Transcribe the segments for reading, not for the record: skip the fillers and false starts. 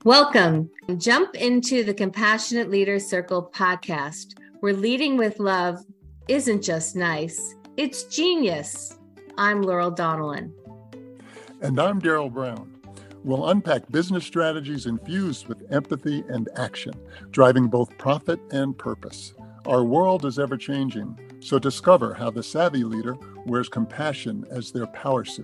Welcome. Jump into the Compassionate Leaders Circle podcast, where leading with love isn't just nice, it's genius. I'm Laurel Donnellan. And I'm Daryl Brown. We'll unpack business strategies infused with empathy and action, driving both profit and purpose. Our world is ever-changing, so discover how the savvy leader wears compassion as their power suit.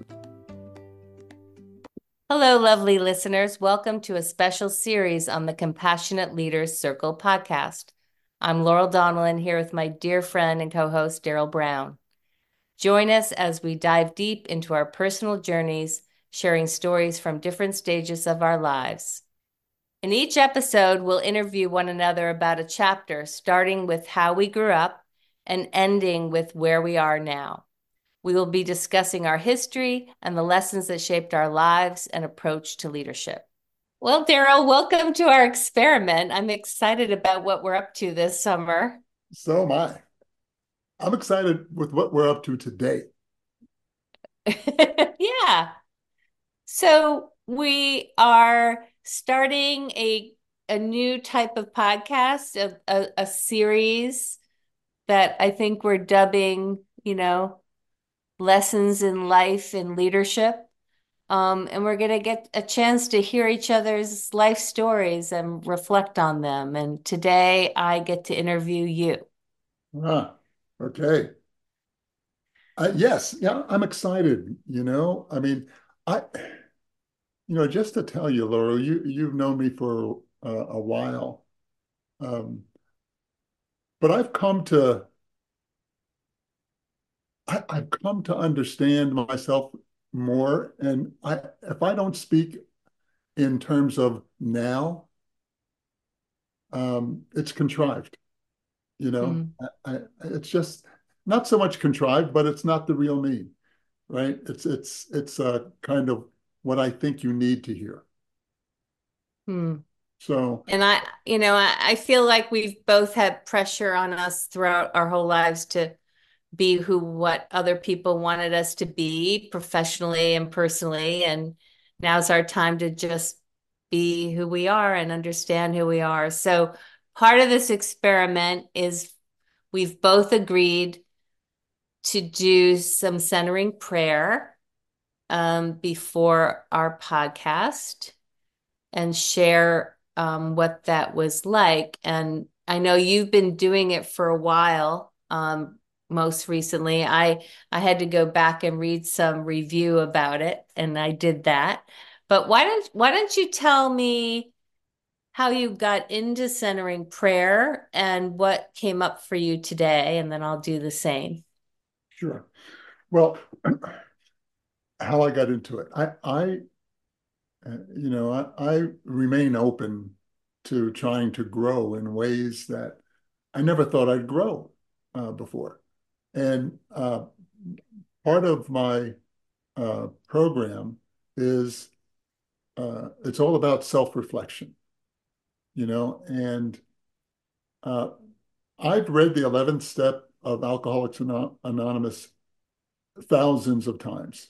Hello, lovely listeners. Welcome to a special series on the Compassionate Leaders Circle podcast. I'm Laurel Donnellan here with my dear friend and co-host Daryl Brown. Join us as we dive deep into our personal journeys, sharing stories from different stages of our lives. In each episode, we'll interview one another about a chapter, starting with how we grew up and ending with where we are now. We will be discussing our history and the lessons that shaped our lives and approach to leadership. Well, Daryl, welcome to our experiment. I'm excited about what we're up to this summer. So am I. I'm excited with what we're up to today. Yeah. So we are starting a new type of podcast, a series that I think we're dubbing, Lessons in Life and Leadership. And we're going to get a chance to hear each other's life stories and reflect on them. And today I get to interview you. Okay. Yes, yeah, I'm excited, I, just to tell you, Laurel, you've known me for a while, but I've come to understand myself more. And if I don't speak in terms of now, it's contrived. Mm. It's just not so much contrived, but it's not the real me, right? It's kind of what I think you need to hear. Hmm. So And I feel like we've both had pressure on us throughout our whole lives to be what other people wanted us to be professionally and personally. And now's our time to just be who we are and understand who we are. So part of this experiment is we've both agreed to do some centering prayer before our podcast and share what that was like. And I know you've been doing it for a while. Most recently, I had to go back and read some review about it, and I did that. But why don't you tell me how you got into centering prayer and what came up for you today, and then I'll do the same. sure. Well, how I got into it, I remain open to trying to grow in ways that I never thought I'd grow before. And part of my program is it's all about self-reflection, and uh, I've read the 11th step of Alcoholics Anonymous thousands of times.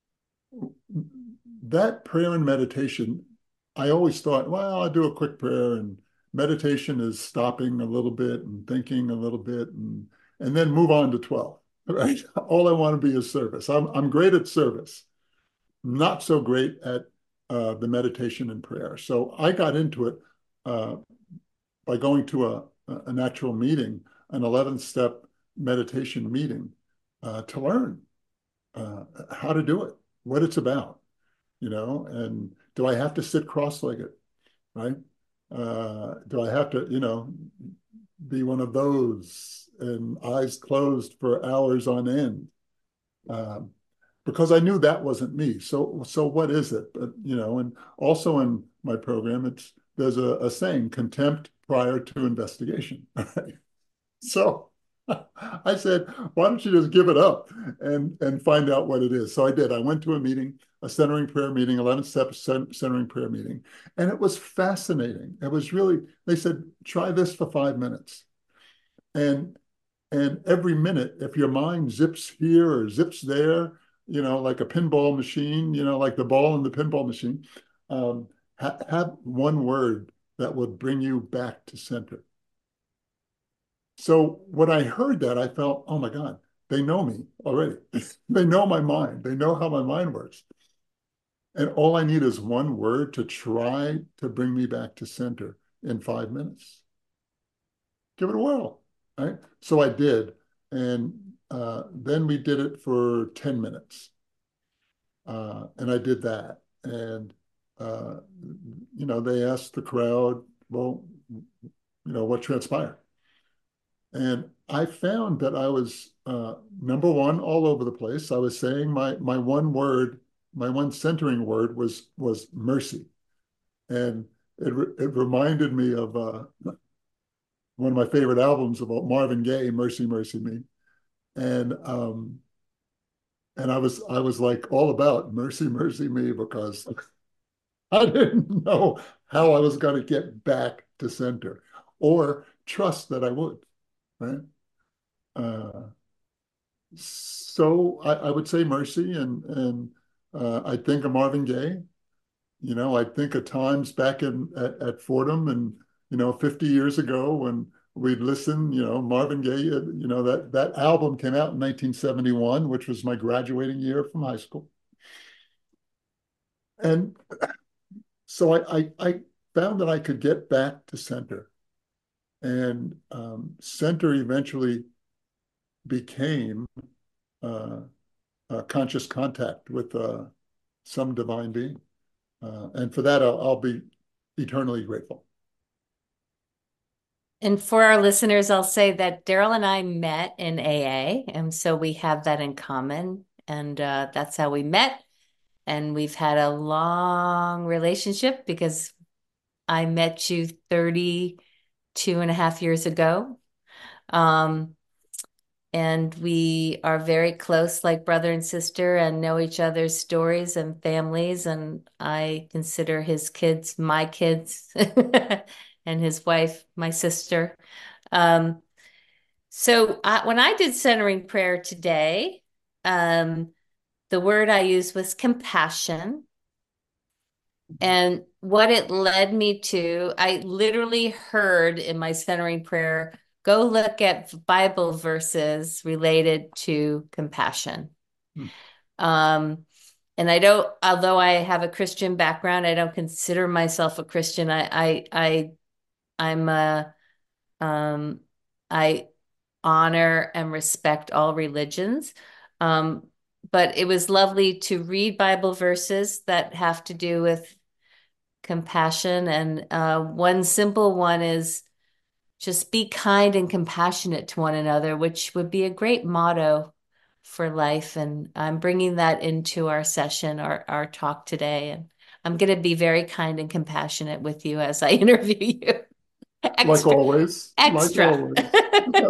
That prayer and meditation, I always thought, well, I'll do a quick prayer, and meditation is stopping a little bit and thinking a little bit and then move on to 12, right? All I want to be is service. I'm great at service, not so great at the meditation and prayer. So I got into it uh, by going to an actual meeting, an 11th step meditation meeting, to learn how to do it, what it's about, and do I have to sit cross-legged, right? Do I have to, be one of those and eyes closed for hours on end? Um, because I knew that wasn't me. So what is it? But, and also in my program, there's a saying, contempt prior to investigation. Right? So I said, why don't you just give it up and find out what it is? So I did. I went to a meeting, a centering prayer meeting, 11-step centering prayer meeting, and it was fascinating. It was really, they said, try this for 5 minutes. And every minute, if your mind zips here or zips there, like a pinball machine, like the ball in the pinball machine, um, have one word that would bring you back to center. So when I heard that, I felt, oh my God, they know me already. They know my mind. They know how my mind works. And all I need is one word to try to bring me back to center in 5 minutes. Give it a whirl, right? So I did. And then we did it for 10 minutes. And I did that. And, uh, they asked the crowd, well, what transpired? And I found that I was, number one, all over the place. I was saying my one word, my one centering word was mercy. And it reminded me of one of my favorite albums about Marvin Gaye, Mercy, Mercy Me. And I was like all about mercy, mercy me, because I didn't know how I was going to get back to center or trust that I would, right? Uh, so I would say mercy, and I think of Marvin Gaye. I think of times back at Fordham, and 50 years ago when we'd listen. Marvin Gaye. That album came out in 1971, which was my graduating year from high school, and so I found that I could get back to center, and center eventually became uh, conscious contact with some divine being. And for that, I'll be eternally grateful. And for our listeners, I'll say that Daryl and I met in AA, and so we have that in common. And that's how we met. And we've had a long relationship because I met you 32 and a half years ago. Um, and we are very close, like brother and sister, and know each other's stories and families. And I consider his kids my kids, and his wife my sister. Um, when I did centering prayer today, um, the word I used was compassion. And what it led me to, I literally heard in my centering prayer, go look at Bible verses related to compassion. Hmm. Um, and I don't, although I have a Christian background, I don't consider myself a Christian. I'm a, I honor and respect all religions. Um, but it was lovely to read Bible verses that have to do with compassion. And one simple one is just be kind and compassionate to one another, which would be a great motto for life. And I'm bringing that into our session, our talk today. And I'm going to be very kind and compassionate with you as I interview you. Like Extra, always, like extra, always.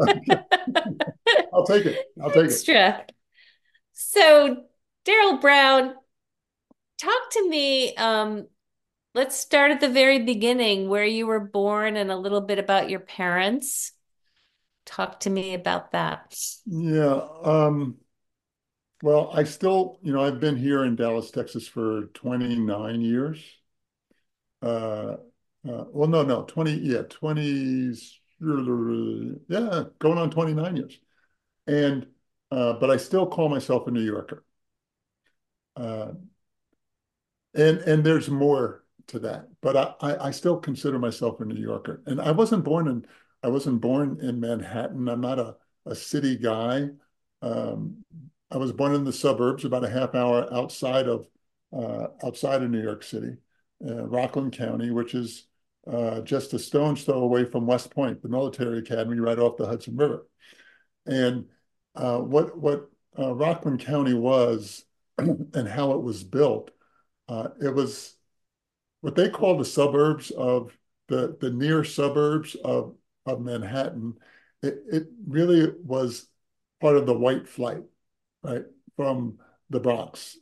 I'll take it. I'll take it. extra. So, Daryl Brown, talk to me. Let's start at the very beginning, where you were born and a little bit about your parents. Talk to me about that. Yeah. Well, I still, I've been here in Dallas, Texas for 29 years. Uh, well, no, 20, yeah, 20s, yeah, going on 29 years. And, but I still call myself a New Yorker. Uh, and there's more to that, but I still consider myself a New Yorker. And I wasn't born in Manhattan. I'm not a city guy. Um, I was born in the suburbs, about a half hour outside of New York City, Rockland County, which is just a stone's throw away from West Point, the military academy right off the Hudson River. And what Rockland County was and how it was built, it was what they call the suburbs of the near suburbs of Manhattan. It really was part of the white flight, right, from the Bronx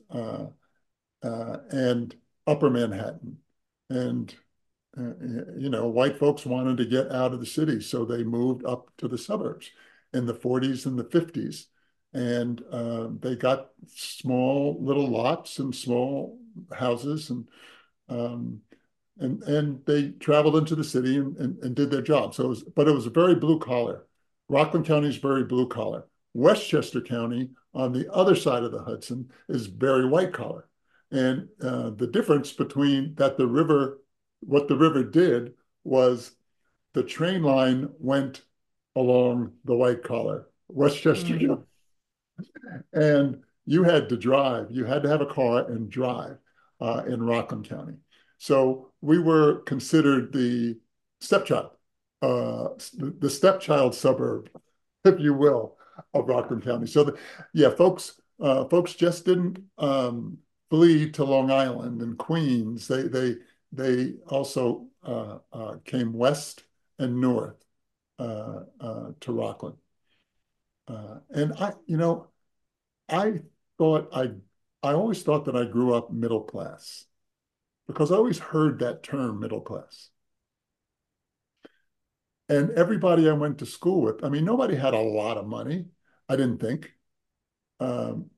and Upper Manhattan. And white folks wanted to get out of the city, so they moved up to the suburbs in the 40s and the 50s. And they got small little lots and small houses. And um, and they traveled into the city and did their job. So but it was very blue collar. Rockland County is very blue collar. Westchester County, on the other side of the Hudson, is very white collar. And the difference between that what the river did was the train line went along the white collar Westchester County, and you had to drive. You had to have a car and drive in Rockland County. So we were considered the stepchild, the stepchild suburb, if you will, of Rockland County. So, yeah, folks just didn't flee to Long Island and Queens. They also came west and north to Rockland. And I thought I always thought that I grew up middle class because I always heard that term middle class. And everybody I went to school with, I mean, nobody had a lot of money, I didn't think. Um,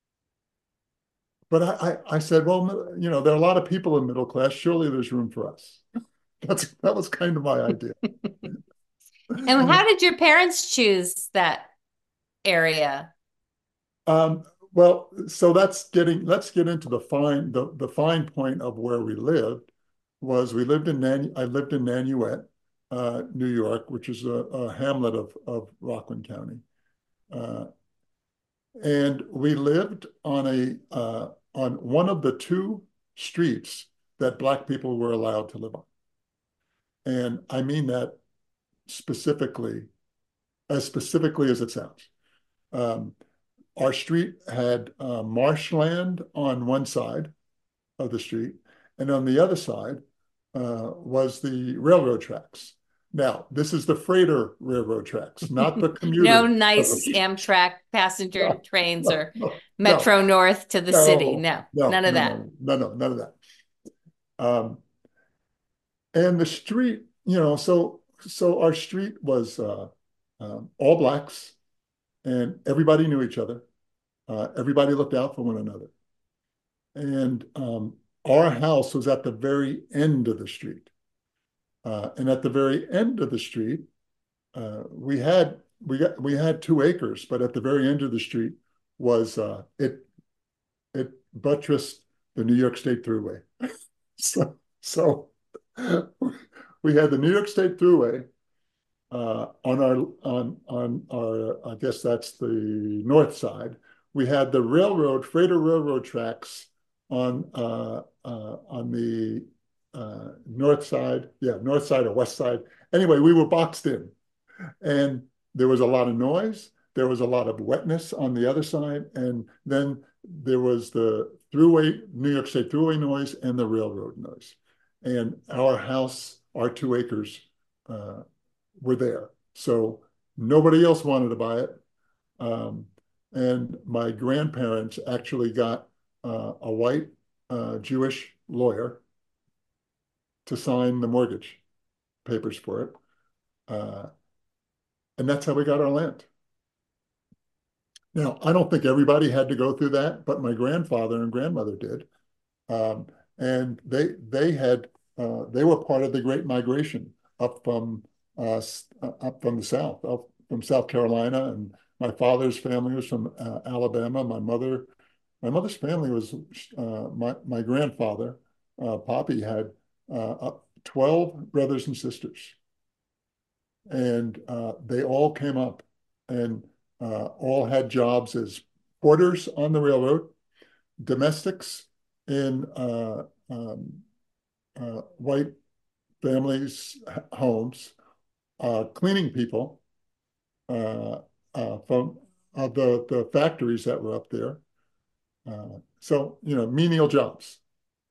but I said, well, there are a lot of people in middle class. Surely there's room for us. That was kind of my idea. And how did your parents choose that area? Well, so let's get into the fine point of where we lived. We lived in I lived in Nanuet, New York, which is a hamlet of Rockland County. Uh, and we lived on one of the two streets that Black people were allowed to live on. And I mean that specifically, as specifically as it sounds. Um, our street had marshland on one side of the street, and on the other side was the railroad tracks. Now, this is the freighter railroad tracks, not the No commuter. nice Amtrak passenger No, trains no, or no, no, Metro North to the city. no, No, no, none of no, that. no, no, no, none of that. Um, and the street, so our street was all Blacks, and everybody knew each other. Everybody looked out for one another. And our house was at the very end of the street. And at the very end of the street, we had 2 acres, but at the very end of the street was it buttressed the New York State Thruway. So we had the New York State Thruway on our, I guess that's the north side. We had the freighter railroad tracks on the north side, north side or west side. Anyway, we were boxed in, and there was a lot of noise. There was a lot of wetness on the other side, and then there was the New York State Thruway noise and the railroad noise. And our 2 acres, were there. So nobody else wanted to buy it. Um, and my grandparents actually got a white Jewish lawyer to sign the mortgage papers for it. Uh, and that's how we got our land. Now, I don't think everybody had to go through that, but my grandfather and grandmother did. Um, and they were part of the Great Migration up from up from the South, up from South Carolina, and my father's family was from Alabama. My mother's family was my grandfather, Poppy, had 12 brothers and sisters, and they all came up and all had jobs as porters on the railroad, domestics in white families' homes, cleaning people from the factories that were up there. So, menial jobs.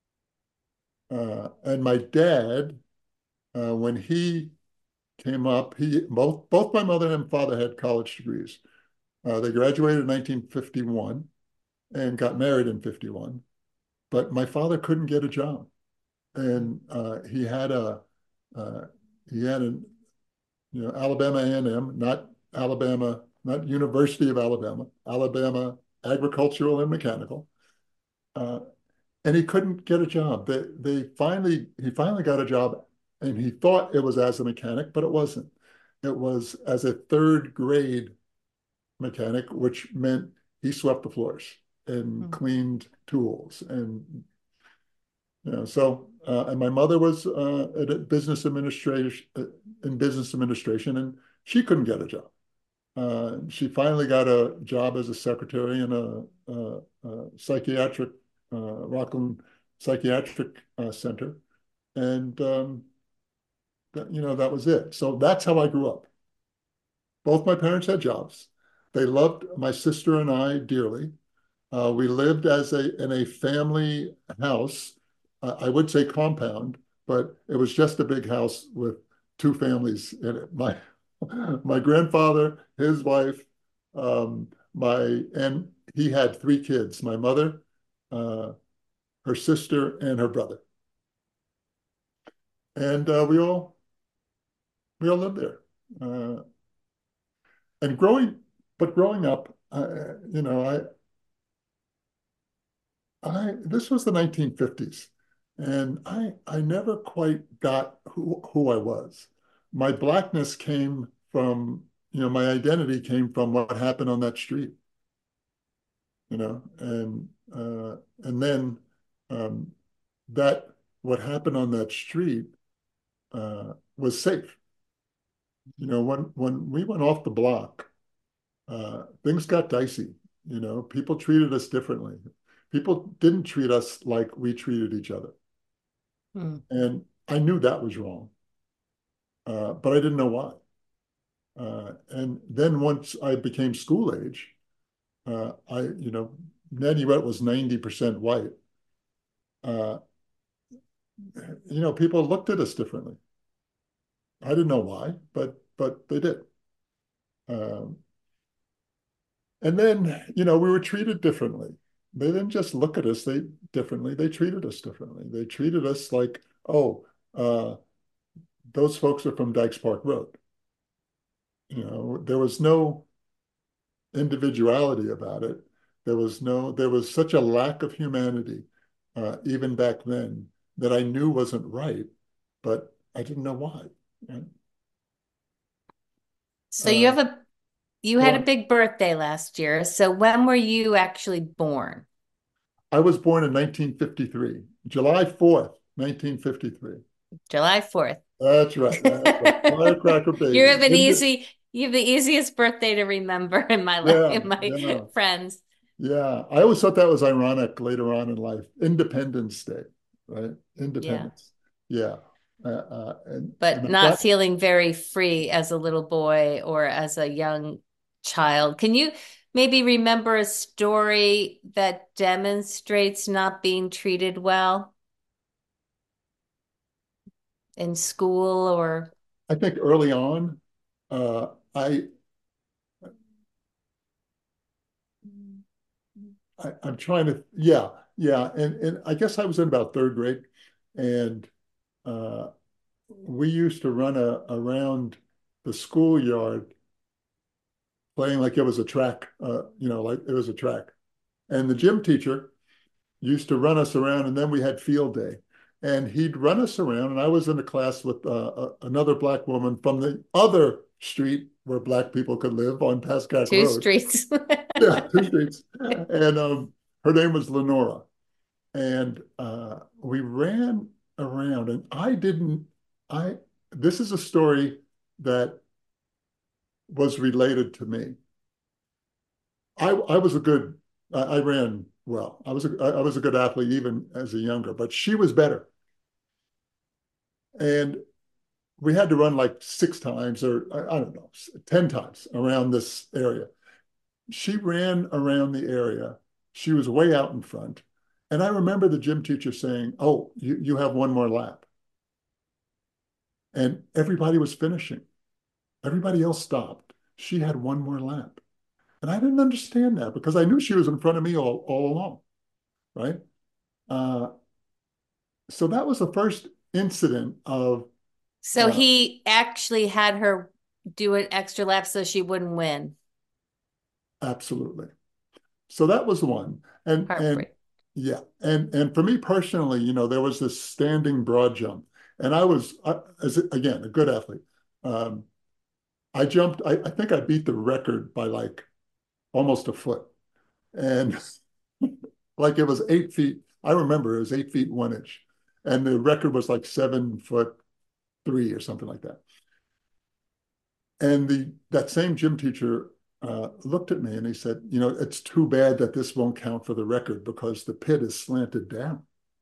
And my dad, when he came up, both my mother and father had college degrees. They graduated in 1951 and got married in 51. But my father couldn't get a job, and uh, he had an Alabama A&M, not Alabama, not University of Alabama, Alabama Agricultural and Mechanical. Uh, and he couldn't get a job. He finally got a job, and he thought it was as a mechanic, but it wasn't. It was as a third grade mechanic, which meant he swept the floors and Mm. cleaned tools. And so and my mother was at business administration, and she couldn't get a job. She finally got a job as a secretary in a psychiatric Rockland Psychiatric Center, and that was it. So that's how I grew up. Both my parents had jobs. They loved my sister and I dearly. We lived in a family house. I would say compound, but it was just a big house with two families in it. My grandfather, his wife, and he had three kids, my mother, uh, her sister, and her brother. And we all lived there. Uh, and growing up, this was the 1950s, and I never quite got who I was. My blackness came from, my identity came from what happened on that street, and then um, that what happened on that street was safe. When we went off the block, things got dicey. People treated us differently. People didn't treat us like we treated each other. Mm. And I knew that was wrong, but I didn't know why. And then once I became school age, Nanuet was 90% white. Uh, People looked at us differently. I didn't know why, but they did. Um, and then, we were treated differently. They didn't just look at us differently. They treated us differently. They treated us like, oh, those folks are from Dykes Park Road. There was no individuality about it. There was such a lack of humanity, even back then, that I knew wasn't right, but I didn't know why. Right? So Uh, you Go had a on. big birthday last year. So when were you actually born? I was born in 1953, July 4th, 1953. July 4th. That's right. That's right. Firecracker You baby. have you have the easiest birthday to remember in my life, Yeah, in my yeah, friends. yeah. I always thought that was ironic later on in life. Independence Day, right? Yeah. Independence. Yeah. And But not feeling very free as a little boy or as a young child. Can you maybe remember a story that demonstrates not being treated well in school or I think early on, uh, I'm trying to, yeah, yeah. And I guess I was in about third grade, and uh, we used to run around the schoolyard playing like it was a track, like it was a track. And the gym teacher used to run us around, and then we had field day. And he'd run us around, and I was in a class with another black woman from the other street where black people could live on Pascack two Road. streets? Yeah, two streets. And her name was Lenora. And we ran around, and I, this is a story that was related to me. I was a good, I ran well. I was a good athlete even as a younger, but she was better. And we had to run like 6 times or I don't know, 10 times around this area. She ran around the area. She was way out in front. And I remember the gym teacher saying, "Oh, you have one more lap." And everybody was finishing. Everybody else stopped. She had one more lap. And I didn't understand that because I knew she was in front of me all along, right? Uh, so that was the first incident of So uh, he actually had her do an extra lap so she wouldn't win. absolutely. So that was one. And Heartbreak. Yeah, and for me personally, there was this standing broad jump, and as again a good athlete. Um, I jumped. I think I beat the record by like almost a foot, and like it was 8 feet. I remember it was 8 feet 1 inch, and the record was like 7 foot 3 or something like that. And the that same gym teacher looked at me and he said, it's too bad that this won't count for the record because the pit is slanted down.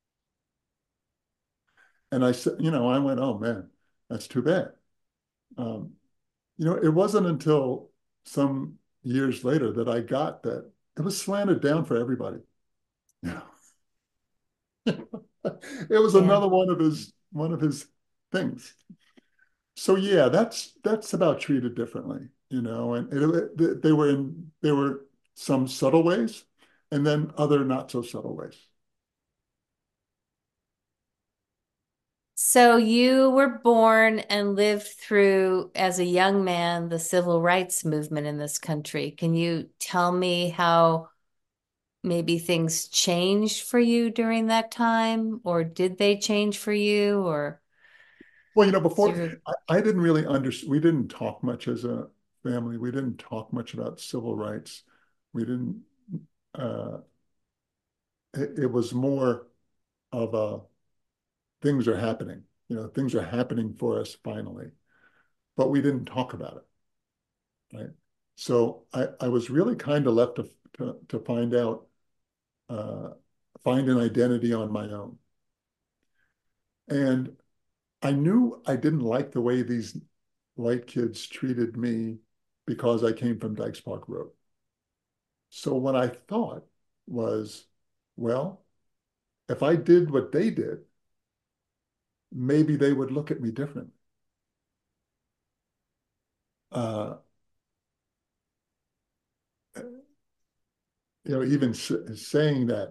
And I said, I went, oh man, that's too bad. Um, it wasn't until some years later that I got that it was slanted down for everybody. Yeah. It was Yeah. another one of his things. So yeah, that's about treated differently, and they were some subtle ways, and then other not so subtle ways. So you were born and lived through, as a young man, the civil rights movement in this country. Can you tell me how maybe things changed for you during that time, or did they change for you, or Well, is before your I didn't really understand. We didn't talk much as a family. We didn't talk much about civil rights. We didn't. Uh, it was more of a things are happening. Things are happening for us finally, but we didn't talk about it, right? So I was really kind of left to find out, uh, find an identity on my own. And I knew I didn't like the way these white kids treated me because I came from Dykes Park Road. So what I thought was, well, if I did what they did, maybe they would look at me different. Uh, even saying that,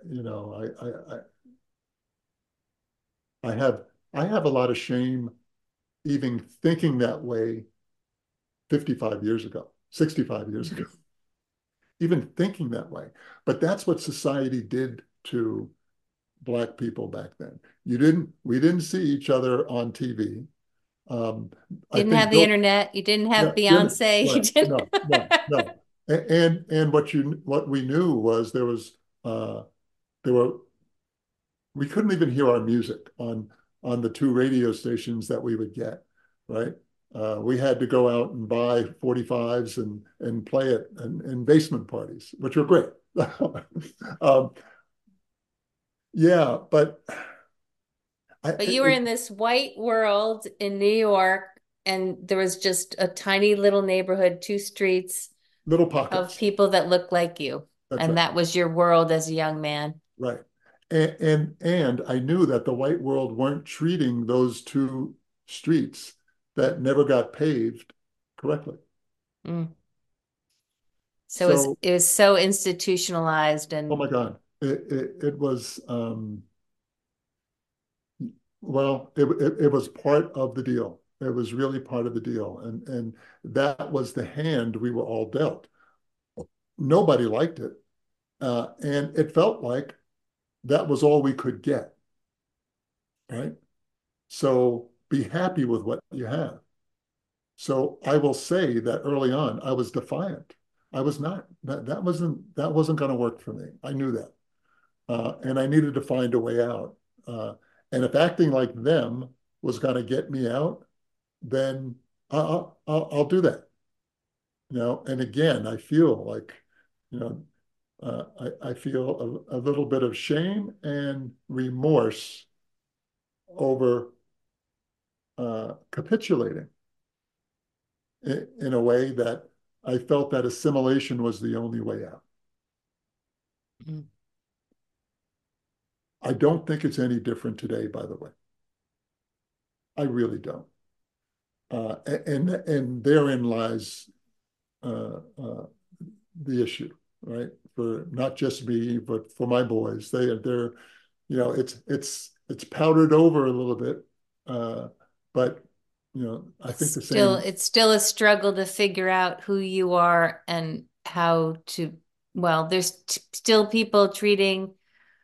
I have a lot of shame even thinking that way 55 years ago, 65 years ago, even thinking that way. But that's what society did to Black people back then. We didn't see each other on TV. Um, I didn't think have the Bill, internet, you didn't have yeah, didn't, Beyonce, you right, didn't. no, no, no. And what we knew was uh, there were we couldn't even hear our music on the two radio stations that we would get, right? We had to go out and buy 45s and play it in basement parties, which were great. um, yeah, but But you were in this white world in New York, and there was just a tiny little neighborhood, two streets little of pockets. people that looked like you. That's And right, that was your world as a young man. right. And I knew that the white world weren't treating those two streets that never got paved correctly. Mm. So So, it was so institutionalized oh and my God, it was. Well, it was part of the deal. It was really part of the deal. And that was the hand we were all dealt. Nobody liked it. And it felt like that was all we could get, right? So be happy with what you have. So I will say that early on, I was defiant. I was not. That wasn't going to work for me. I knew that. And I needed to find a way out. Uh, and if acting like them was going to get me out, then I'll do that. And again, I feel like, you know, I feel a little bit of shame and remorse over capitulating in a way that I felt that assimilation was the only way out. mm. I don't think it's any different today, by the way. I really don't. And therein lies the issue, right? For not just me, but for my boys. They're it's powdered over a little bit, but I think the same. It's still a struggle to figure out who you are and how to, well, there's still people treating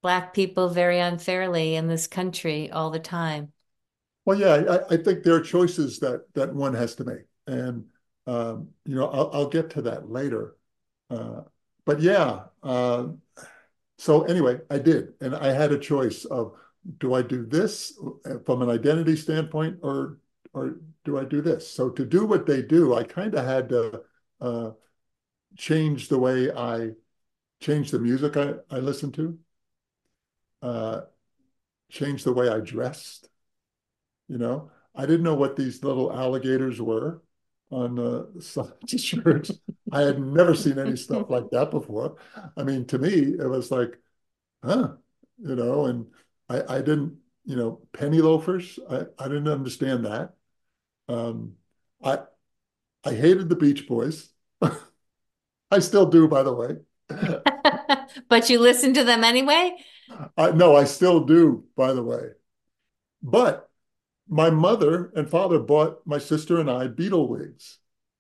Black people very unfairly in this country all the time. Well, yeah, I think there are choices that one has to make, and I'll get to that later. Uh, but yeah, so anyway, I did, and I had a choice of do I do this from an identity standpoint, or do I do this? So to do what they do, I kind of had to uh, change the way I change the music I listen to, uh, change the way I dressed. You know, I didn't know what these little alligators were on some shirts. I had never seen any stuff like that before. I mean, to me, it was like, huh, and I didn't, penny loafers. I didn't understand that. Um, I I hated the Beach Boys. I still do, by the way. But you listen to them anyway? No, I still do, by the way. But my mother and father bought my sister and I Beatle wigs.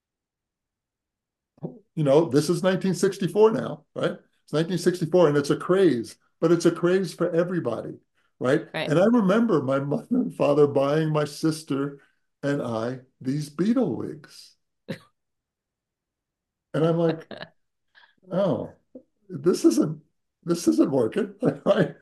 This is 1964 now, right? It's 1964 and it's a craze, but it's a craze for everybody, right? Right. And I remember my mother and father buying my sister and I these Beatle wigs. And I'm like, oh, this isn't this isn't working, right?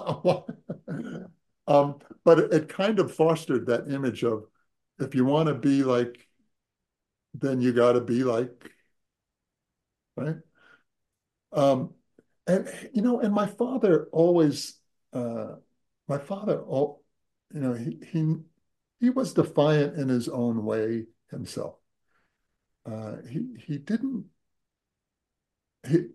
But it kind of fostered that image of if you want to be like, then you got to be like, right? Um, and uh, my father, he was defiant in his own way himself. He didn't he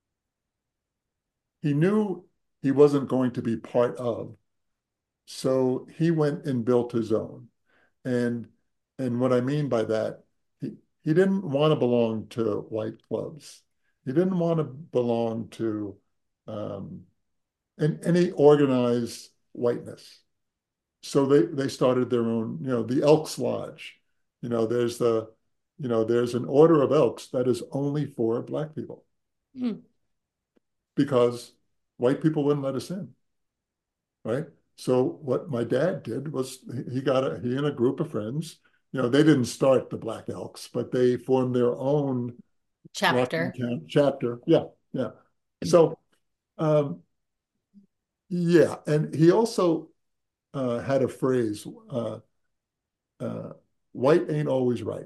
he knew he wasn't going to be part of, so he went and built his own. And and what I mean by that, he didn't want to belong to white clubs. He didn't want to belong to um, any organized whiteness. So they started their own, the Elks Lodge. You know, there's the, there's an order of Elks that is only for Black people Hmm. because white people wouldn't let us in, right? So what my dad did was he and a group of friends, they didn't start the Black Elks, but they formed their own Washington Chapter. County chapter. Yeah, yeah. So um, yeah, and he also had a phrase, uh, white ain't always right.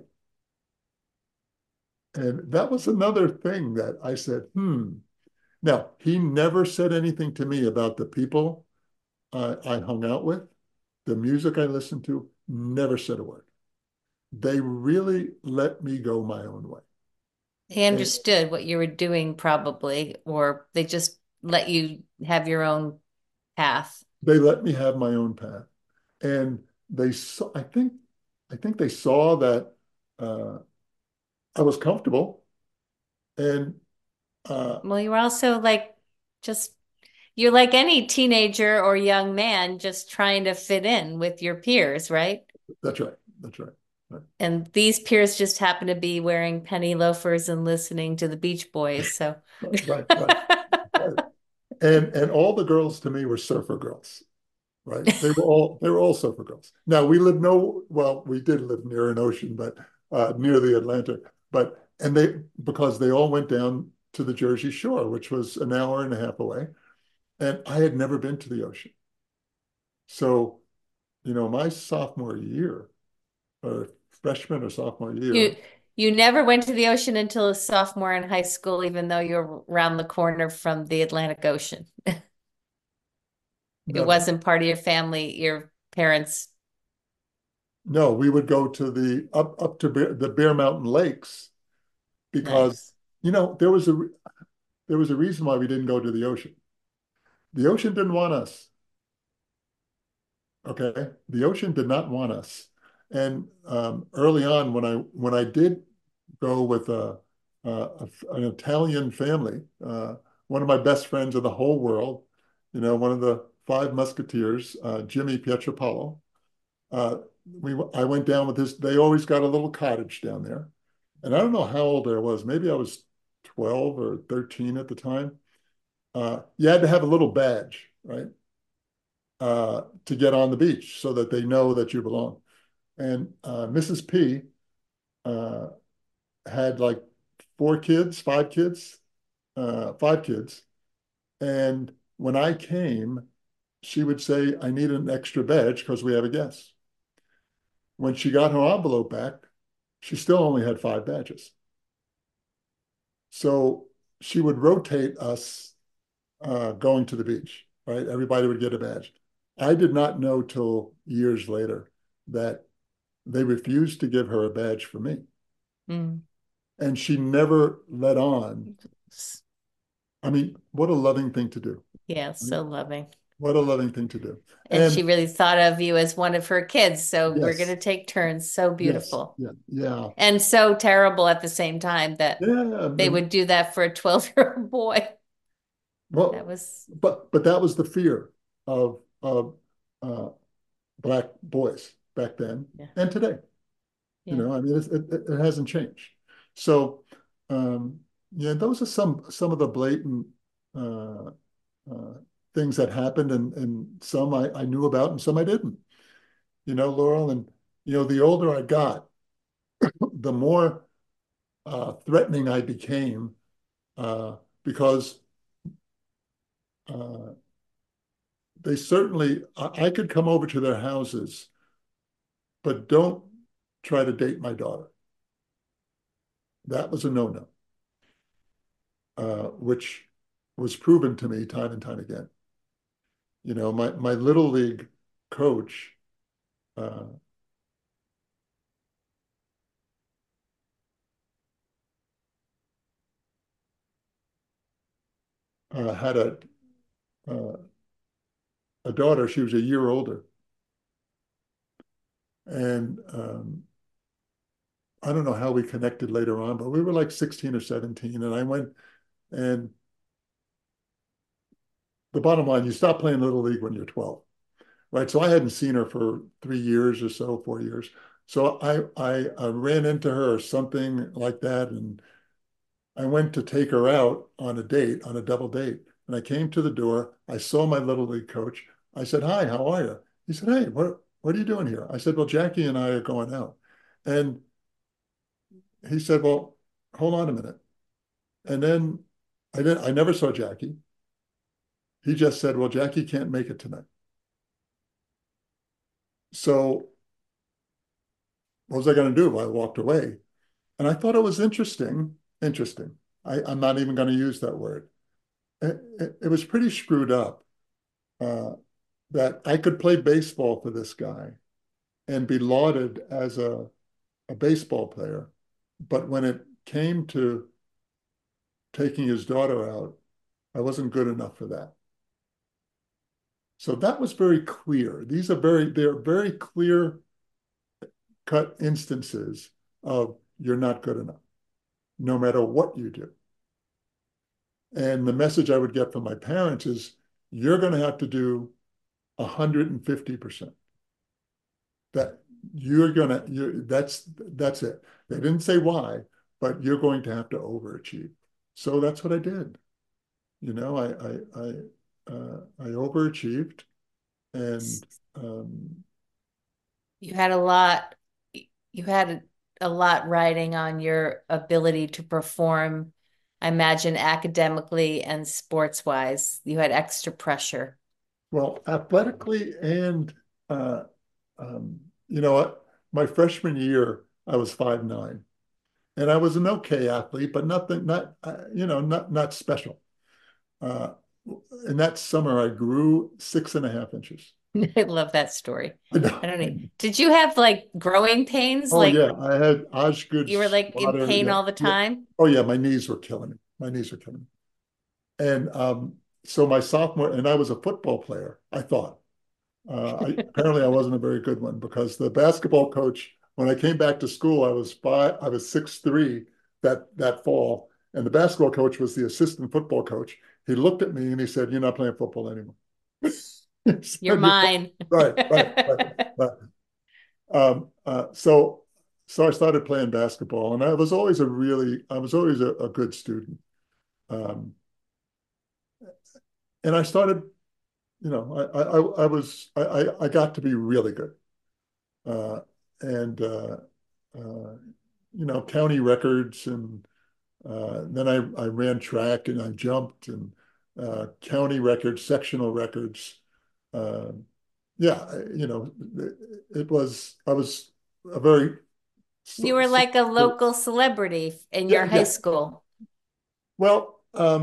And that was another thing that I said, hmm. Now, he never said anything to me about the people I hung out with, the music I listened to, never said a word. They really let me go my own way. He And understood what you were doing, probably, or they just let you have your own path. they let me have my own path. And they saw, I think they saw that uh, I was comfortable and Well, you were also like, just, you're like any teenager or young man just trying to fit in with your peers, right? that's right. That's right. Right. And these peers just happen to be wearing penny loafers and listening to the Beach Boys. So, Right. Right. Right. And all the girls to me were surfer girls, right? They were all surfer girls. Now we lived no well, we did live near an ocean, but near the Atlantic. But and they because they all went down to the Jersey Shore, which was an hour and a half away, and I had never been to the ocean. So, my sophomore year, or freshman or sophomore you year, you never went to the ocean until a sophomore in high school, even though you're around the corner from the Atlantic Ocean. It never. wasn't part of your family, your parents. No, we would go to up to the Bear Mountain Lakes because Nice. there was a reason why we didn't go to the ocean. The ocean didn't want us. Okay, the ocean did not want us. And early on, when I did go with an Italian family, one of my best friends in the whole world, one of the five musketeers, Jimmy Pietropalo. I went down with his. They always got a little cottage down there, and I don't know how old I was. Maybe I was 12 or 13 at the time. you had to have a little badge, right, to get on the beach so that they know that you belong. And Mrs. P uh, had like 4 kids, 5 kids, 5 kids. And when I came, she would say, I need an extra badge because we have a guest. When she got her envelope back, she still only had 5 badges. So she would rotate us going to the beach, right? Everybody would get a badge. I did not know till years later that they refused to give her a badge for me. Mm. And she never let on. I mean, what a loving thing to do. Yeah, I mean, so loving. what a loving thing to do. And she And really thought of you as one of her kids. So we're going yes, to take turns. So yes, beautiful. yeah, yeah, And so terrible at the same time that yeah. they would do that for a 12-year-old boy. That Well, was, but that was the fear of uh, black boys back then yeah, and today. yeah. I mean, it hasn't changed. So, um, yeah, those are some of the blatant uh, uh, things that happened, and some I knew about, and some I didn't. Laurel, and the older I got, the more threatening I became because uh, they certainly I could come over to their houses, but don't try to date my daughter. That was a no-no, which was proven to me time and time again. My little league coach uh, had uh, a daughter. She was a year older, and I don't know how we connected later on, but we were like 16 or 17, and I went. And the bottom line, you stop playing little league when you're 12, right? So I hadn't seen her for 3 years or so, 4 years. So I ran into her or something like that, and I went to take her out on a date, on a double date. And I came to the door. I saw my little league coach. I said, "Hi, how are you?" He said, "Hey, what are you doing here?" I said, "Well, Jackie and I are going out." And he said, "Well, hold on a minute." And then I never saw Jackie. He just said, "Well, Jackie can't make it tonight." So what was I going to do? I walked away. And I thought it was interesting. Interesting. I'm not even going to use that word. It was pretty screwed up uh, that I could play baseball for this guy and be lauded as a baseball player. But when it came to taking his daughter out, I wasn't good enough for that. So that was very clear. They're very clear cut instances of you're not good enough, no matter what you do. And the message I would get from my parents is you're going to have to do 150%. That that's it. They didn't say why, but you're going to have to overachieve. So that's what I did. I overachieved, and You had a lot, you had a lot riding on your ability to perform, I imagine academically and sports wise. You had extra pressure. well, athletically and uh, um, you know what? My freshman year, I was 5'9", and I was an okay athlete, but nothing, not special. Uh, in that summer, I grew 6.5 inches. I love that story. I know. I don't know. Did you have like growing pains? Oh Like yeah, I had you were Osgood's like in water. pain Yeah, all the yeah. time? Oh yeah, my knees were killing me. My knees were killing me. And so my sophomore, and I was a football player, I thought. Apparently I wasn't a very good one because the basketball coach, when I came back to school, I was 6'3" that fall. And the basketball coach was the assistant football coach. He looked at me and he said, "You're not playing football anymore." He You're said, mine. right. Right. So I started playing basketball, and I was always a good student. Um, and I started, I got to be really good. Uh, and uh, county records, and then I ran track and I jumped, and county records, sectional records. Uh, yeah, I was a very, You were like a local celebrity in yeah, your high yeah. school. Well,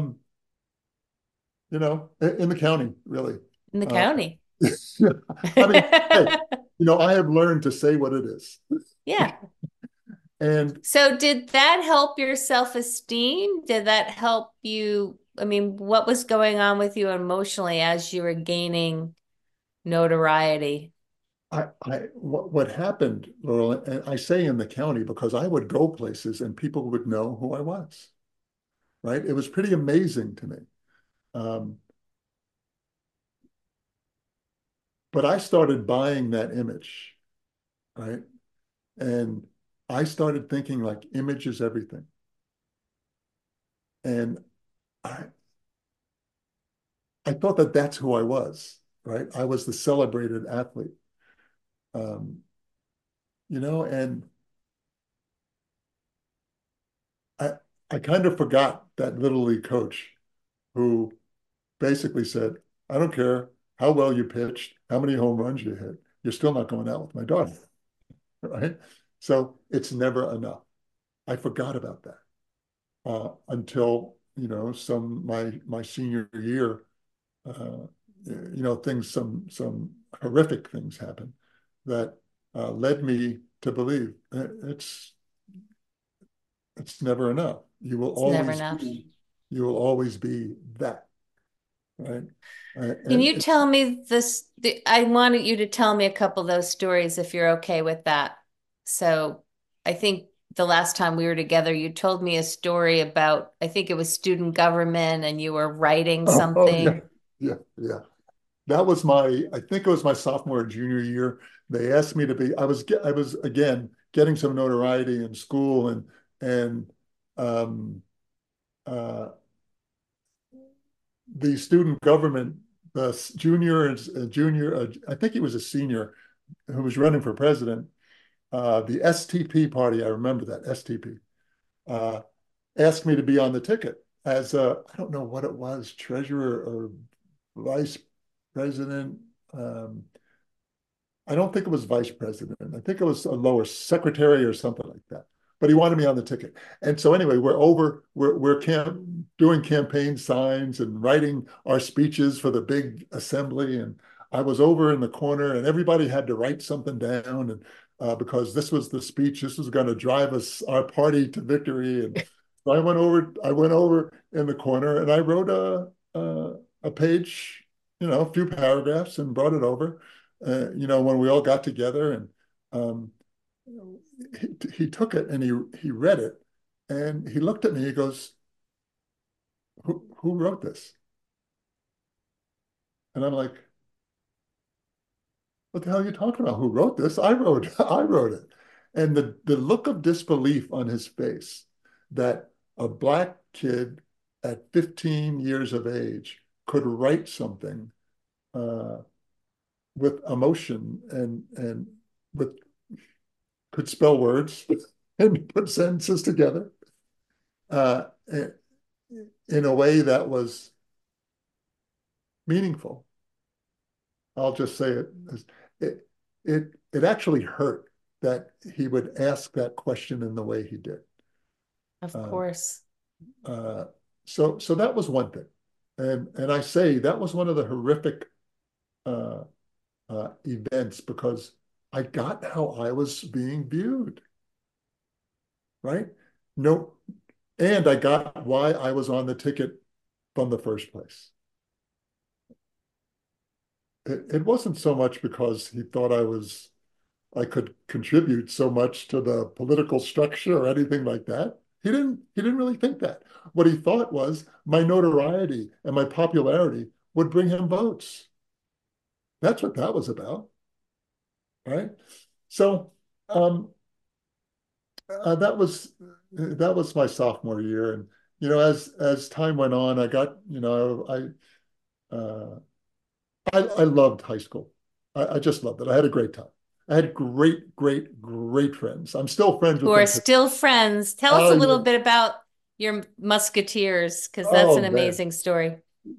in the county, really. In the Uh, county. I mean, hey, I have learned to say what it is. Yeah. And So did that help your self-esteem? Did that help you? I mean, what was going on with you emotionally as you were gaining notoriety? what happened, Laurel, and I say in the county because I would go places and people would know who I was, right? It was pretty amazing to me. Um, but I started buying that image, right? And I started thinking like image is everything. And I, I thought that that's who I was, right? I was the celebrated athlete, um, and I, I kind of forgot that Little League coach who basically said, I don't care how well you pitched, how many home runs you hit, you're still not going out with my daughter, right? So it's never enough. I forgot about that until some my senior year. Uh, things some horrific things happened that led me to believe it's never enough. It's never enough. You will always be that, right? Can And you tell me this? I wanted you to tell me a couple of those stories if you're okay with that. So I think the last time we were together, you told me a story about, I think it was student government and you were writing oh yeah, something. yeah, yeah. That was I think it was my sophomore or junior year. They asked me to be, I was again getting some notoriety in school, and um, uh, the student government, the junior and junior, I think he was a senior who was running for president. The STP party, I remember that STP, uh, asked me to be on the ticket as I don't know what it was, treasurer or vice president. Um, I don't think it was vice president. I think it was a lower secretary or something like that. But he wanted me on the ticket. And so anyway, we're doing campaign signs and writing our speeches for the big assembly. And I was over in the corner, and everybody had to write something down, and because this was the speech, this was going to drive us our party to victory. And so I went over in the corner, and I wrote a page, a few paragraphs, and brought it over when we all got together, and um, he took it and he read it, and he looked at me. He goes, who wrote this?" And I'm like, "What the hell are you talking about? Who wrote this? I wrote I wrote it." And the look of disbelief on his face that a black kid at 15 years of age could write something uh, with emotion and with could spell words and put sentences together uh, in a way that was meaningful. I'll just say it. It actually hurt that he would ask that question in the way he did. Of Uh, course. uh, so that was one thing, and I say that was one of the horrific uh, events because I got how I was being viewed, right? No, and I got why I was on the ticket from the first place. It wasn't so much because he thought I could contribute so much to the political structure or anything like that. He didn't really think that. What he thought was my notoriety and my popularity would bring him votes. That's what that was about, right? So um, that was my sophomore year, and as time went on, I got Uh, I loved high school. I just loved it. I had a great time. I had great, great, great friends. I'm still friends Who with are them. still friends. Tell us Oh a yeah. little bit about your Musketeers, because that's an Oh man. amazing story.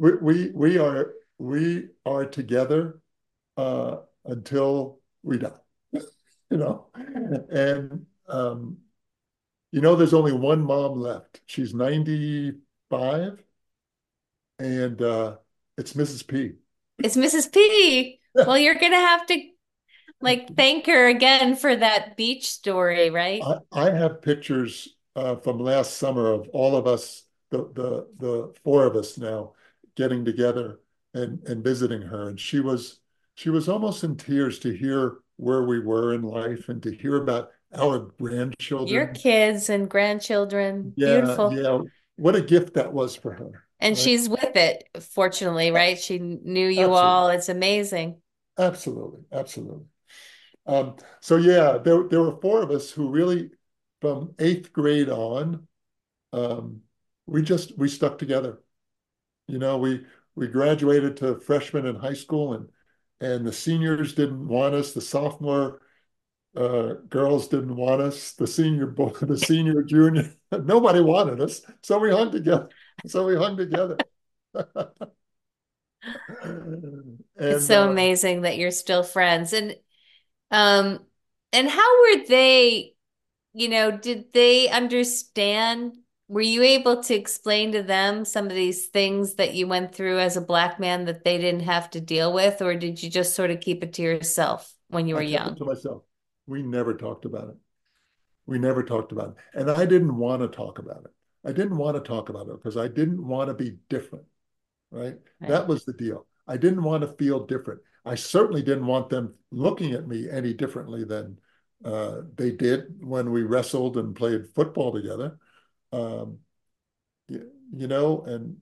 We are together until we die. You know, and there's only one mom left. She's 95, and it's Mrs. P. It's Mrs. P. Well, you're gonna have to like thank her again for that beach story, right? I have pictures from last summer of all of us, the four of us now, getting together and visiting her, and she was almost in tears to hear where we were in life and to hear about our Your grandchildren. kids and grandchildren. Yeah, Beautiful. yeah. What a gift that was for her, And right? she's with it, fortunately, right? She knew you Absolutely, all. It's amazing. absolutely, absolutely. So yeah, there were four of us who really, from eighth grade on, um, we stuck together. We graduated to freshmen in high school, and the seniors didn't want us. The sophomore girls didn't want us. The senior junior, nobody wanted us. So we hung together. So we hung together. It's And so amazing that you're still friends. Um and how were they, did they understand? Were you able to explain to them some of these things that you went through as a black man that they didn't have to deal with, or did you just sort of keep it to yourself when you were I kept it young? to myself. We never talked about it. We never talked about it. And I didn't want to talk about it. I didn't want to talk about it because I didn't want to be different, right? Right. That was the deal. I didn't want to feel different. I certainly didn't want them looking at me any differently than they did when we wrestled and played football together. Um, and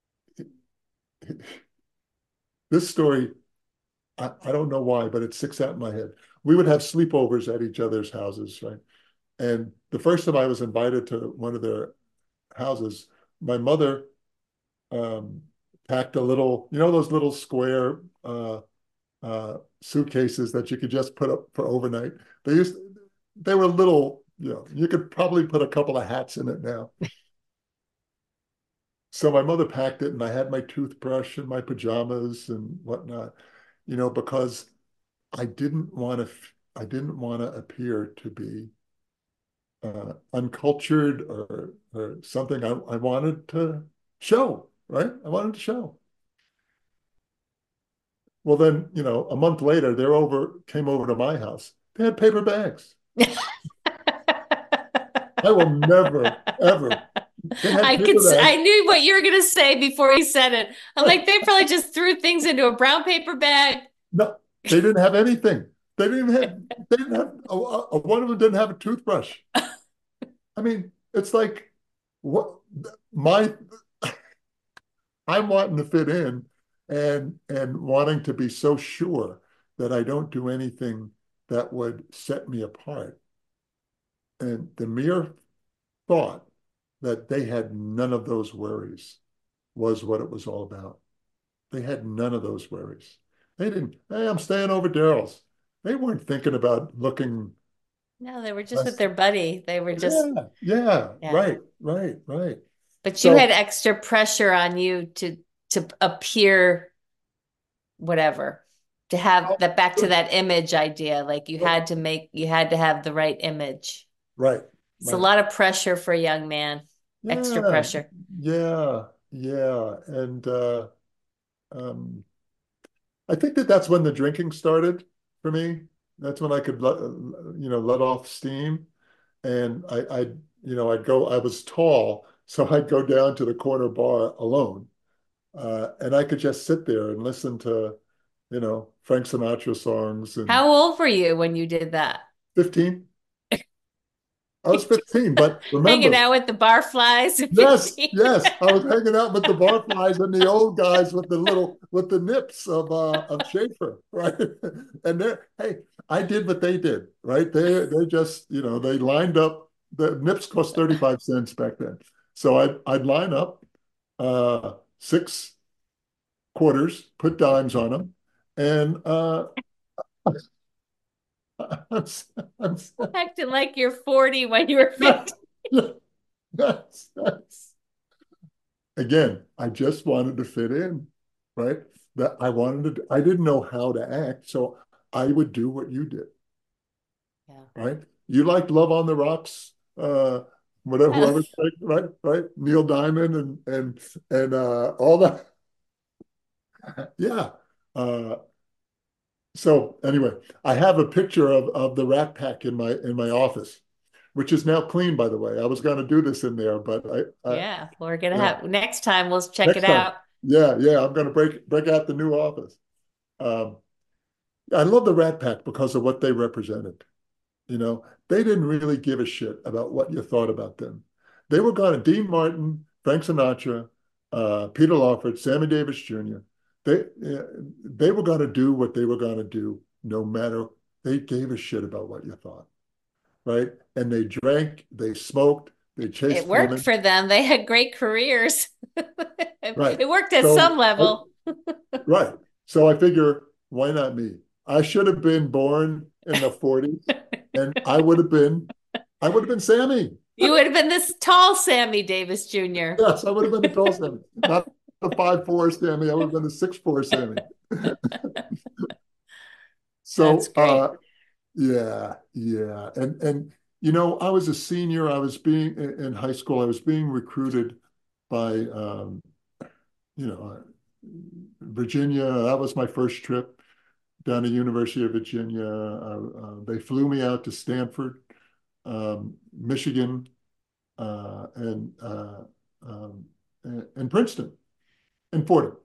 this story, I don't know why, but it sticks out in my head. We would have sleepovers at each other's houses, right? And the first time I was invited to one of their houses, my mother um, packed a little, those little square suitcases that you could just put up for overnight. They were little, you could probably put a couple of hats in it now. So my mother packed it, and I had my toothbrush and my pajamas and whatnot, because I didn't want to appear to be uncultured or something. I wanted to show, right? I wanted to show. Well, then, a month later, came over to my house. They had paper bags. I will never, ever. They had paper I bags. knew what you were going to say before you said it. I'm like, they probably just threw things into a brown paper bag. No, they didn't have anything. They didn't have, one of them didn't have a toothbrush. I mean, it's like, what, my, I'm wanting to fit in and wanting to be so sure that I don't do anything that would set me apart. And the mere thought that they had none of those worries was what it was all about. They had none of those worries. They didn't, hey, I'm staying over Daryl's. They weren't thinking about looking No, they were just with less. their buddy. They were just, Yeah, yeah, yeah. right, right, right. But you had So, extra pressure on you to appear whatever, to have that back to that image idea. Like you had to have the right image. right, It's a right. lot of pressure for a young man, extra Yeah, pressure. yeah, yeah. And um, I think that's when the drinking started for me. That's when I could let off steam. And I was tall, so I'd go down to the corner bar alone. And I could just sit there and listen to, Frank Sinatra songs and How old were you when you did that? 15. I was 15, but Hanging remember, out with the barflies at yes, 15. yes, I was hanging out with the barflies and the old guys with the nips of Schaefer, right? And hey, I did what they did, right? They just, they lined up. The nips cost 35 cents back then. So I'd line up six quarters, put dimes on them, and I'm, I'm, Acting like you're 40 when you were 50. that's again, I just wanted to fit in, right? That I wanted to, I didn't know how to act, so I would do what you did, Yeah. right? You liked Love on the Rocks, whatever, Oh, whoever, right, right, Neil Diamond and all that. Yeah. Uh, so anyway, I have a picture of the Rat Pack in my office, which is now clean, by the way. I was going to do this in there, but yeah. We're gonna yeah, have next time we'll check it next time. out. Yeah, yeah, I'm going to break out the new office. Um, I love the Rat Pack because of what they represented. You know, they didn't really give a shit about what you thought about them. They were going to Dean Martin, Frank Sinatra, Peter Lawford, Sammy Davis Jr. They were going to do what they were going to do, no matter. They gave a shit about what you thought, right? And they drank, they smoked, they It chased worked women, for them. They had great careers. right? It worked at some So, level. right. So I figure, why not me? I should have been born in the 40s, and I would have been Sammy. You would have been this tall Sammy Davis Jr. Yes, I would have been a tall Sammy, not a 5'4" Sammy. I would have been a 6'4" Sammy. That's So, great. yeah, yeah, and you know, I was a senior. I was being in high school. I was being recruited by you know, Virginia. That was my first trip down to University of Virginia. They flew me out to Stanford, Michigan, uh, and uh, um, and Princeton and Fordham.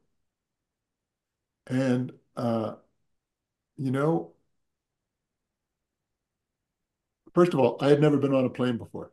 And you know, first of all, I had never been on a plane before.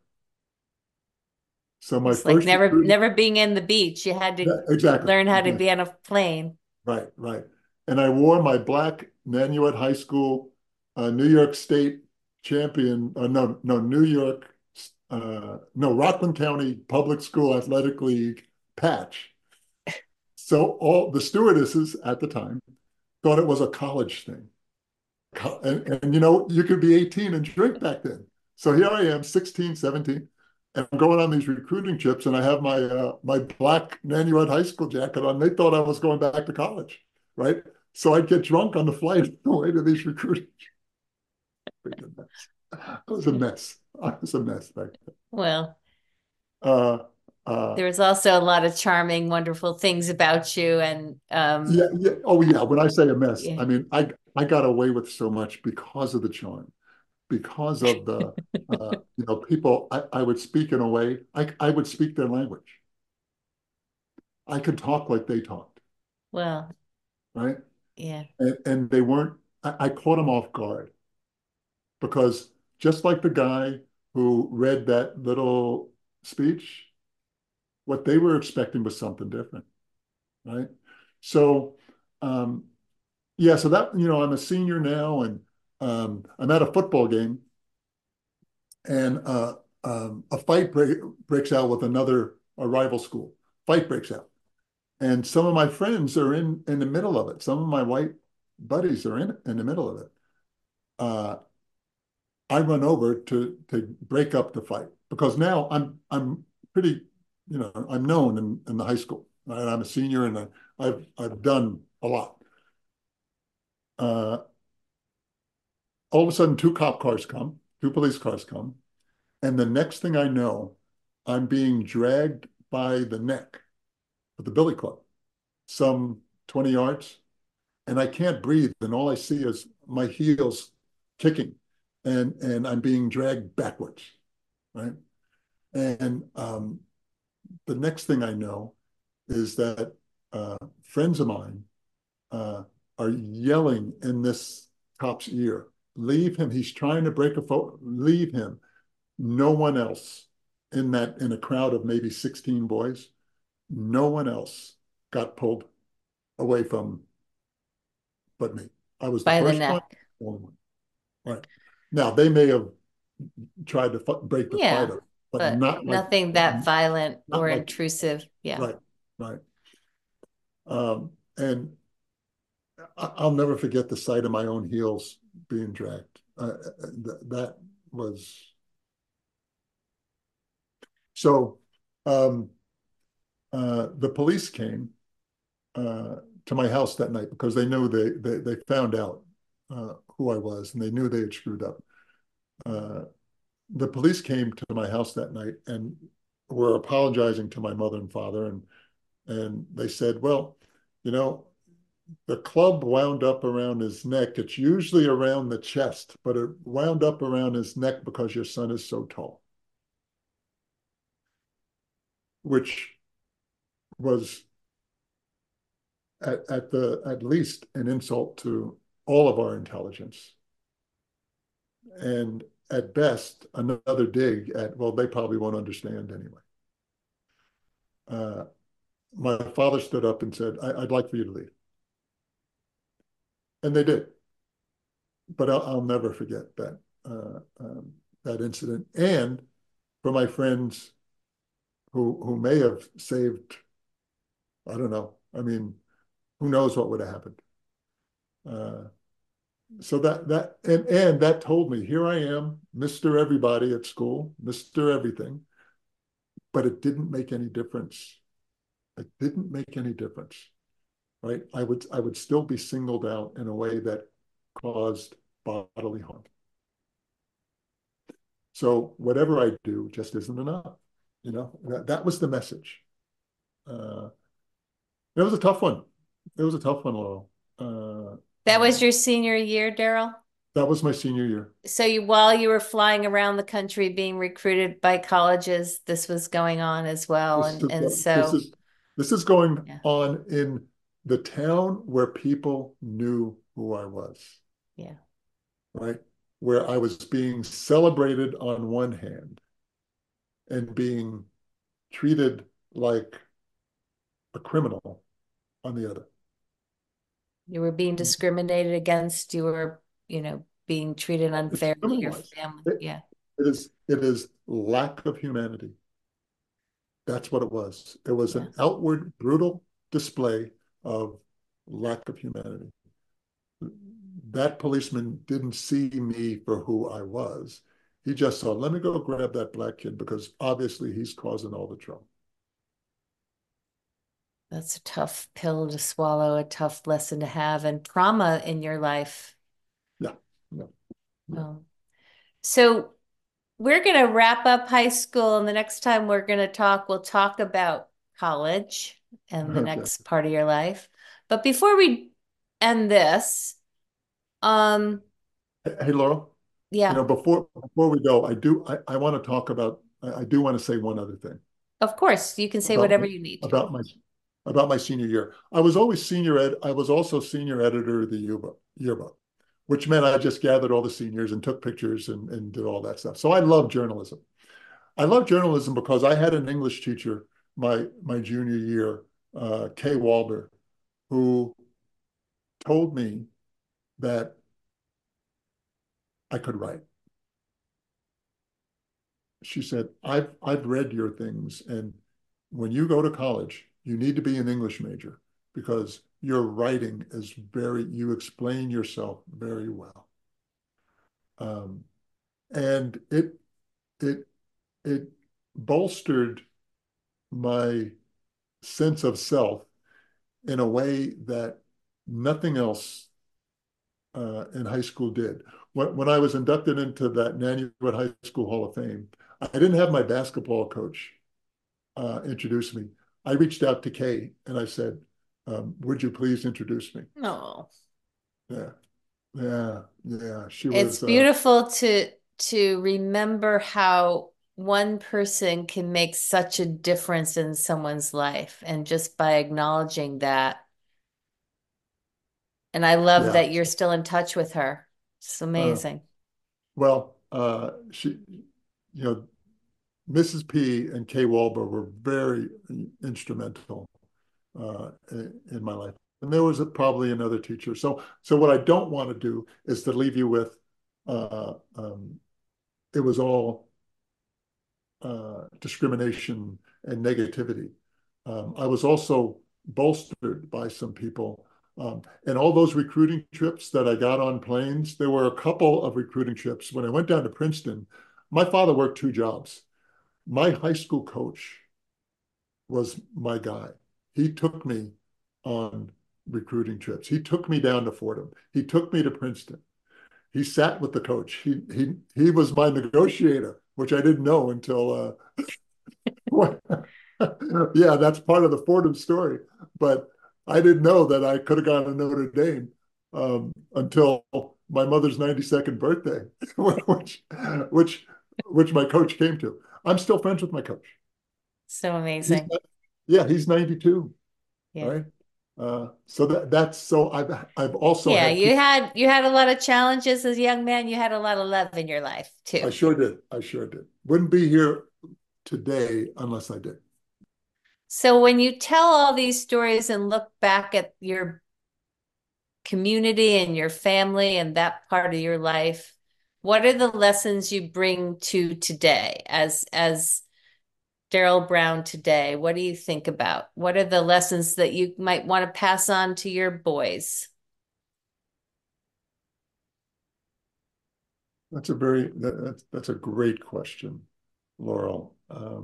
So my It's like first never recruiting, never being in the beach. You had to yeah, exactly, learn how to exactly, be on a plane. right, right. And I wore my black Nanuet High School, New York State champion, no, New York, no, Rockland County Public School Athletic League patch. So all the stewardesses at the time thought it was a college thing. And you know, you could be 18 and drink back then. So here I am, 16, 17, and I'm going on these recruiting trips, and I have my black Nanuet High School jacket on. They thought I was going back to college, right? So I'd get drunk on the flight on the way to these recruiting. Freaking mess. I was a mess. I was a mess back then. Well, Uh, uh, there was also a lot of charming, wonderful things about you, and yeah, yeah. Oh, yeah. When I say a mess, yeah. I mean I got away with so much because of the charm, because of the you know, people. I would speak in a way I would speak their language. I could talk like they talked, Well, right? yeah. And they weren't. I caught them off guard because just like the guy who read that little speech, what they were expecting was something different, right? So um, yeah, so that, you know, I'm a senior now, and I'm at a football game, and a breaks out with a rival school. Fight breaks out, and some of my friends are in the middle of it. Some of my white buddies are in the middle of it. Uh, I run over to break up the fight because now I'm pretty, you know, I'm known in the high school. Right? I'm a senior, and I've done a lot. Uh, all of a sudden, two police cars come, and the next thing I know, I'm being dragged by the neck of the billy club, some 20 yards, and I can't breathe. And all I see is my heels kicking, and I'm being dragged backwards, right? And the next thing I know is that friends of mine uh, are yelling in this cop's ear, leave him. He's trying to break a phone. Leave him. No one else in a crowd of maybe 16 boys, no one else got pulled away from but me. I was the By the first one, neck. only one. Right. Now they may have tried to break the fight Yeah, up, but but nothing that violent not or like intrusive. Yeah. right, right. Um, and I'll never forget the sight of my own heels being dragged. That was so. Um, the police came to my house that night because they knew they found out who I was, and they knew they had screwed up. Uh, the police came to my house that night and were apologizing to my mother and father, and they said, "Well, you know, the club wound up around his neck. It's usually around the chest, but it wound up around his neck because your son is so tall," which was at least an insult to all of our intelligence, and at best another dig at, well, they probably won't understand anyway. Uh, my father stood up and said, I'd like for you to leave. And they did. But I'll never forget that incident. And for my friends who may have saved, I don't know. I mean, who knows what would have happened. Uh, so and that told me, here I am, Mr. Everybody at school, Mr. Everything, but it didn't make any difference. It didn't make any difference, right? I would still be singled out in a way that caused bodily harm. So whatever I do just isn't enough. That was the message. Uh, it was a tough one. It was a tough one, Laurel. That was your senior year, Daryl? That was my senior year. So while you were flying around the country being recruited by colleges, this was going on as well. This And is and this so is this is going yeah, on in the town where people knew who I was, yeah. right? Where I was being celebrated on one hand and being treated like a criminal on the other. You were being discriminated against, you were, being treated It's unfairly, your criminalized. family. It, Yeah, it is lack of humanity. That's what it was. It was yeah. an outward, brutal display of lack of humanity. That policeman didn't see me for who I was. He just saw, let me go grab that black kid because obviously he's causing all the trouble. That's a tough pill to swallow, a tough lesson to have, and trauma in your life. Yeah, yeah, yeah. So we're going to wrap up high school, and the next time we're going to talk, we'll talk about college and the Okay. next part of your life. But before we end this, um, Hey, Laurel, yeah, before we go, I want to talk about, I do want to say one other thing of course, you can say about whatever you need to. about my about my senior year. I was always senior ed. I was also senior editor of the yearbook, which meant I just gathered all the seniors and took pictures and did all that stuff. So I love journalism. I love journalism because I had an English teacher my junior year, Kay Walber, who told me that I could write. She said, I've read your things, and when you go to college, you need to be an English major because your writing is you explain yourself very well. Um, and it it bolstered my sense of self in a way that nothing else in high school did. When I was inducted into that Nanuet High School Hall of Fame, I didn't have my basketball coach introduce me. I reached out to Kay and I said, would you please introduce me? No. Yeah, yeah, yeah. She It's was, beautiful to remember how one person can make such a difference in someone's life and just by acknowledging that. And I love yeah. that you're still in touch with her. It's Uh, amazing. well, Mrs. P and Kay Walber were very instrumental in my life. And there was probably another teacher. So what I don't want to do is to leave you with it was all discrimination and negativity. I was also bolstered by some people. And all those recruiting trips that I got on planes, there were a couple of recruiting trips. When I went down to Princeton, my father worked two jobs. My high school coach was my guy. He took me on recruiting trips. He took me down to Fordham. He took me to Princeton. He sat with the coach. He was my negotiator, which I didn't know until yeah, that's part of the Fordham story. But I didn't know that I could have gone to Notre Dame until my mother's 92nd birthday, which which which my coach came to. I'm still friends with my coach. So He's amazing. yeah, he's 92, Yeah. right? So that's so I've also Yeah, had people. you had a lot of challenges as a young man. You had a lot of love in your life I too. sure did. I sure did. Wouldn't be here today unless I did. So when you tell all these stories and look back at your community and your family and that part of your life, what are the lessons you bring to today as Daryl Brown today? What do you think about? What are the lessons that you might want to pass on to your boys? That's a great question, Laurel.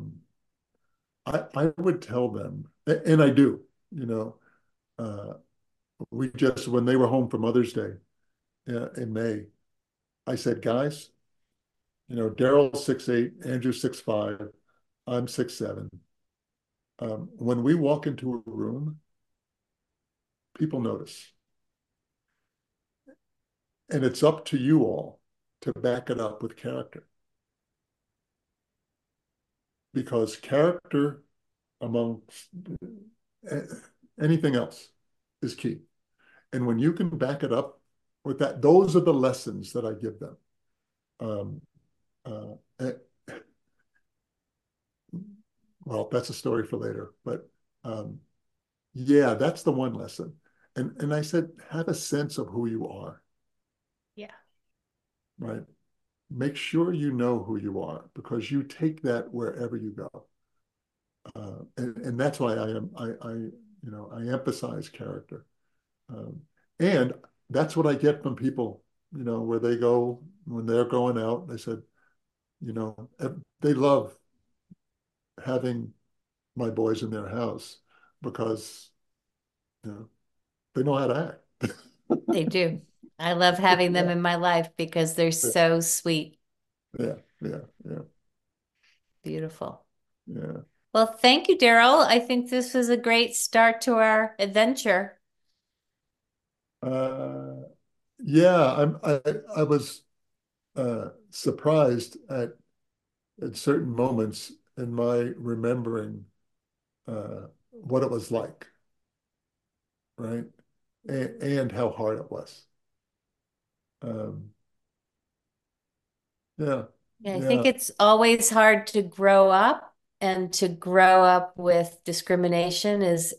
I would tell them, and I do, you know, uh, we just, when they were home for Mother's Day in May, I said, guys, Daryl's 6'8", Andrew's 6'5", I'm 6'7". When we walk into a room, people notice. And it's up to you all to back it up with character. Because character among anything else is key. And when you can back it up with that, those are the lessons that I give them. Um, uh, eh, well, that's a story for later, but um, yeah, that's the one lesson. And I said, have a sense of who you are, Yeah. right? Make sure you know who you are because you take that wherever you go. And that's why I emphasize character. Um, and that's what I get from people, where they go when they're going out. They said, they love having my boys in their house because, you know, they know how to act. They do. I love having them Yeah, in my life because they're so sweet. yeah, yeah, yeah, Beautiful. yeah. Well, thank you, Daryl. I think this was a great start to our adventure. Uh, yeah, I was surprised at certain moments in my remembering what it was like, right? And how hard it was. Um, yeah, Yeah, I think yeah. it's always hard to grow up, and to grow up with discrimination is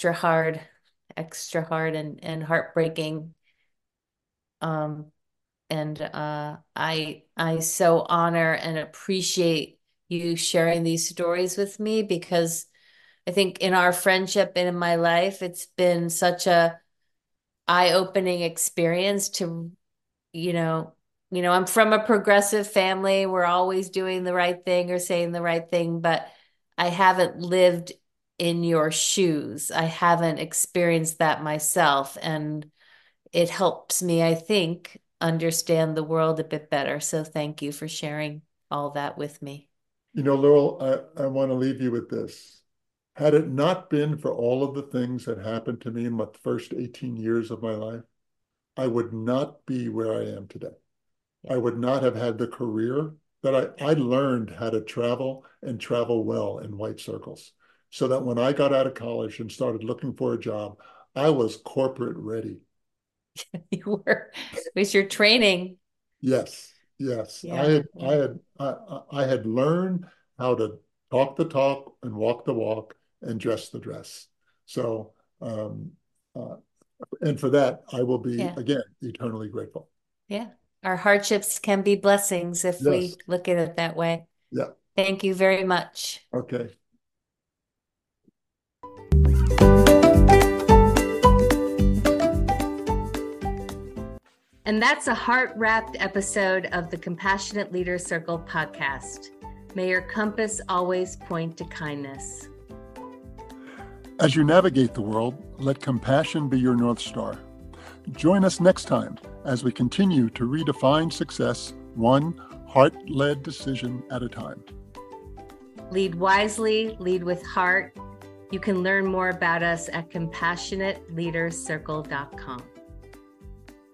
extra hard and heartbreaking. Um, and I so honor and appreciate you sharing these stories with me because I think in our friendship and in my life, it's been such a eye-opening experience to, you know, I'm from a progressive family. We're always doing the right thing or saying the right thing, but I haven't lived in your shoes. I haven't experienced that myself, and it helps me, I think, understand the world a bit better. So thank you for sharing all that with me. Laurel, I want to leave you with this. Had it not been for all of the things that happened to me in the first 18 years of my life, I would not be where I am today. Yeah. I would not have had the career that I learned how to travel and travel well in white circles. So that when I got out of college and started looking for a job, I was corporate ready. You were, it was your training. Yes, yes. I Yeah. had I had I had learned how to talk the talk and walk the walk and dress the dress. So uh, and for that I will be Yeah. again eternally grateful. Yeah. Our hardships can be blessings if Yes. we look at it that way. Yeah. Thank you very much. Okay. And that's a heart-wrapped episode of the Compassionate Leader Circle podcast. May your compass always point to kindness. As you navigate the world, let compassion be your North Star. Join us next time as we continue to redefine success, one heart-led decision at a time. Lead wisely, lead with heart. You can learn more about us at compassionateleadercircle.com.